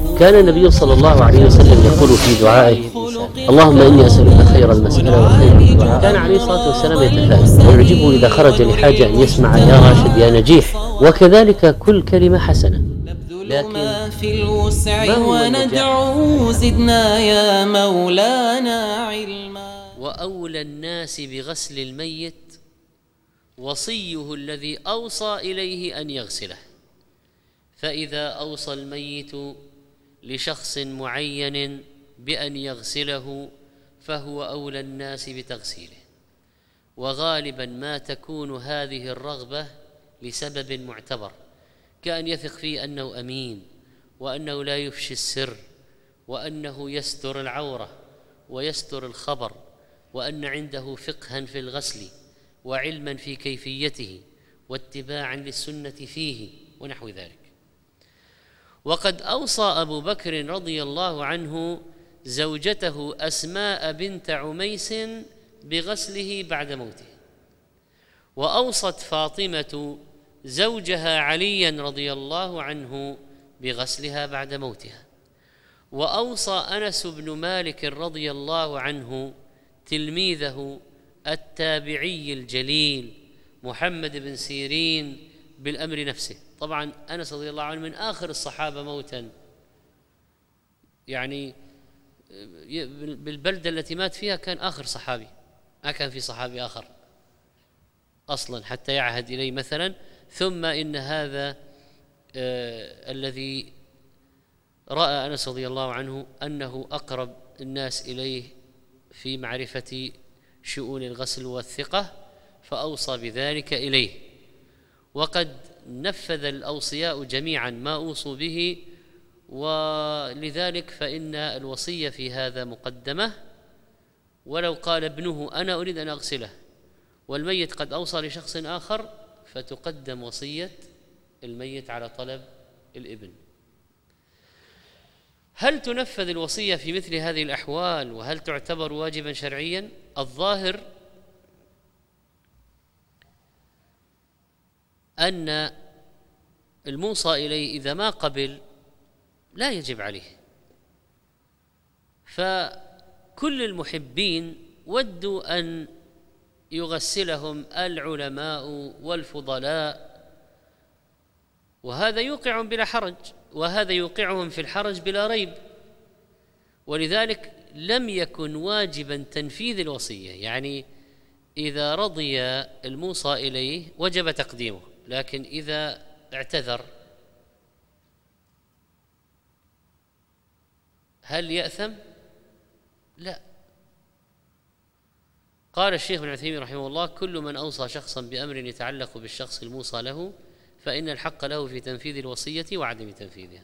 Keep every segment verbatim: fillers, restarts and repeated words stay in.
كان النبي صلى الله عليه وسلم يقول في دعائه: اللهم إني أسألك خير المسألة وخير الدعاء. كان عليه الصلاة والسلام يتفائل ويعجبه إذا خرج لحاجة أن يسمع يا راشد يا نجيح، وكذلك كل كلمة حسنة. لكن ما في الوسع وندعو زدنا يا مولانا علما. وأولى الناس بغسل الميت وصيه الذي أوصى إليه أن يغسله، فإذا أوصى الميت لشخص معين بأن يغسله فهو أولى الناس بتغسيله. وغالبا ما تكون هذه الرغبة لسبب معتبر، كأن يثق فيه أنه أمين، وأنه لا يفشي السر، وأنه يستر العورة ويستر الخبر، وأن عنده فقها في الغسل وعلما في كيفيته واتباعا للسنة فيه ونحو ذلك. وقد أوصى أبو بكر رضي الله عنه زوجته أسماء بنت عميس بغسله بعد موته، وأوصت فاطمة زوجها عليا رضي الله عنه بغسلها بعد موتها، وأوصى أنس بن مالك رضي الله عنه تلميذه التابعي الجليل محمد بن سيرين بالأمر نفسه. طبعا أنس رضي الله عنه من آخر الصحابة موتا، يعني بالبلدة التي مات فيها كان آخر صحابي، ما كان في صحابي آخر أصلا حتى يعهد إليه مثلا. ثم إن هذا آه الذي رأى أنس رضي الله عنه أنه أقرب الناس إليه في معرفة شؤون الغسل والثقة، فأوصى بذلك إليه. وقد نفذ الأوصياء جميعا ما أوصوا به، ولذلك فإن الوصية في هذا مقدمة. ولو قال ابنه أنا أريد أن أغسله والميت قد أوصى لشخص آخر، فتقدم وصية الميت على طلب الابن. هل تنفذ الوصية في مثل هذه الأحوال، وهل تعتبر واجبا شرعيا؟ الظاهر أن الموصى إليه إذا ما قبل لا يجب عليه، فكل المحبين ودوا أن يغسلهم العلماء والفضلاء، وهذا يوقع بلا حرج، وهذا يوقعهم في الحرج بلا ريب. ولذلك لم يكن واجبا تنفيذ الوصية، يعني إذا رضي الموصى إليه وجب تقديمه، لكن إذا اعتذر هل يأثم؟ لا. قال الشيخ ابن عثيمين رحمه الله: كل من أوصى شخصا بأمر يتعلق بالشخص الموصى له فإن الحق له في تنفيذ الوصية وعدم تنفيذها.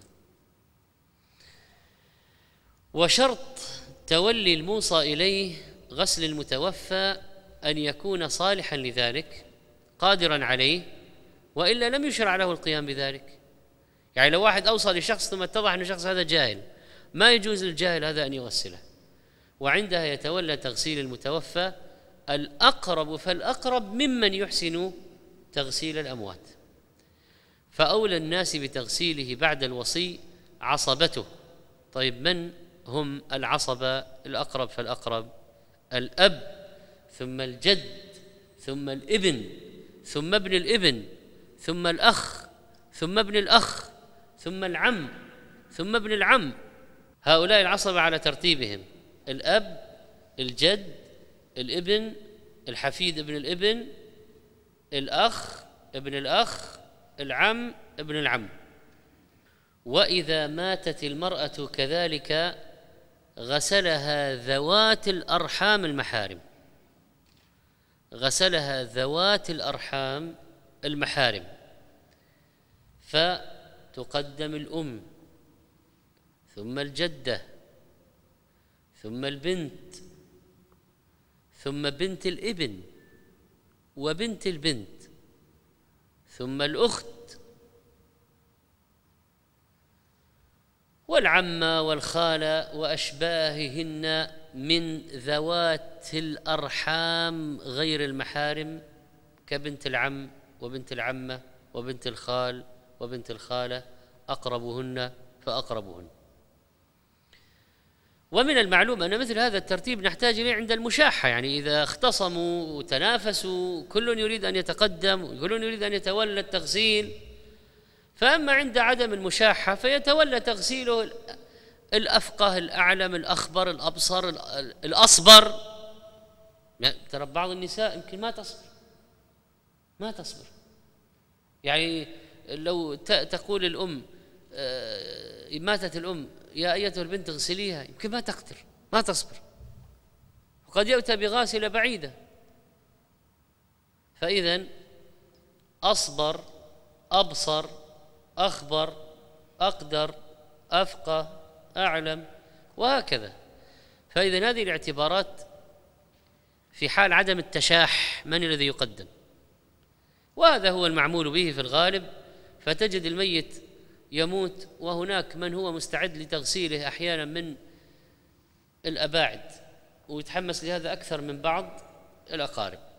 وشرط تولي الموصى إليه غسل المتوفى أن يكون صالحا لذلك قادرا عليه، وإلا لم يشرع له القيام بذلك. يعني لو واحد أوصى لشخص ثم اتضح أن الشخص هذا جاهل، ما يجوز للجاهل هذا أن يغسله، وعندها يتولى تغسيل المتوفى الأقرب فالأقرب ممن يحسن تغسيل الأموات. فأولى الناس بتغسيله بعد الوصي عصبته. طيب من هم العصبة الأقرب فالأقرب؟ الأب، ثم الجد، ثم الابن، ثم ابن الابن، ثم الأخ، ثم ابن الأخ، ثم العم، ثم ابن العم. هؤلاء العصبة على ترتيبهم: الأب، الجد، الابن، الحفيد ابن الابن، الأخ، ابن الأخ، العم، ابن العم. وإذا ماتت المرأة كذلك غسلها ذوات الأرحام المحارم، غسلها ذوات الأرحام المحارم، فتقدم الأم، ثم الجدة، ثم البنت، ثم بنت الابن وبنت البنت، ثم الأخت، والعمة والخالة وأشباههن من ذوات الأرحام غير المحارم، كبنت العم وبنت العمة وبنت الخال وبنت الخالة، أقربهن فأقربهن. ومن المعلوم أن مثل هذا الترتيب نحتاج إليه عند المشاحة، يعني إذا اختصموا وتنافسوا كل يريد أن يتقدم وكل يريد أن يتولى التغسيل، فأما عند عدم المشاحة فيتولى تغسيله الأفقه الأعلم الأخبر الأبصر الأصبر. يعني ترى بعض النساء يمكن ما تصبر ما تصبر يعني لو تقول الأم ماتت الأم يا أيتها البنت اغسليها، يمكن ما تقدر ما تصبر، وقد يؤتى بغاسلة بعيدة. فإذن أصبر أبصر أخبر أقدر أفقه أعلم وهكذا. فإذن هذه الاعتبارات في حال عدم التشاح من الذي يقدم، وهذا هو المعمول به في الغالب. فتجد الميت يموت وهناك من هو مستعد لتغسيله أحيانا من الأباعد، ويتحمس لهذا أكثر من بعض الأقارب.